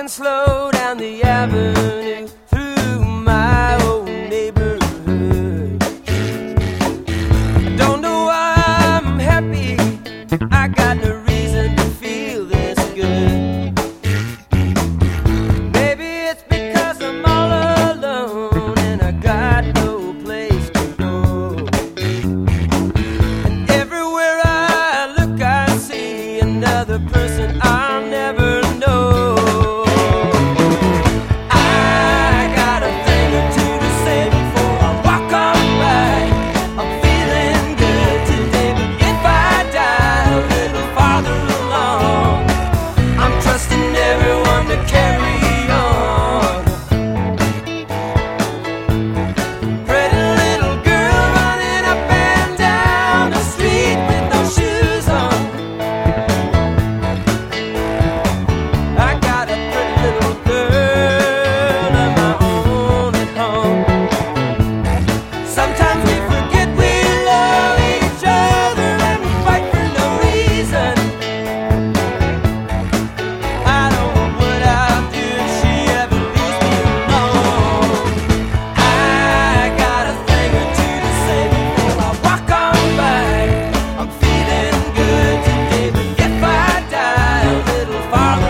walking slow down the avenue through my old neighborhood. I don't know why I'm happy, I got no reason to feel this good. Maybe it's because I'm all alone and I got no place to go. And everywhere I look I see another person I'll never know. Far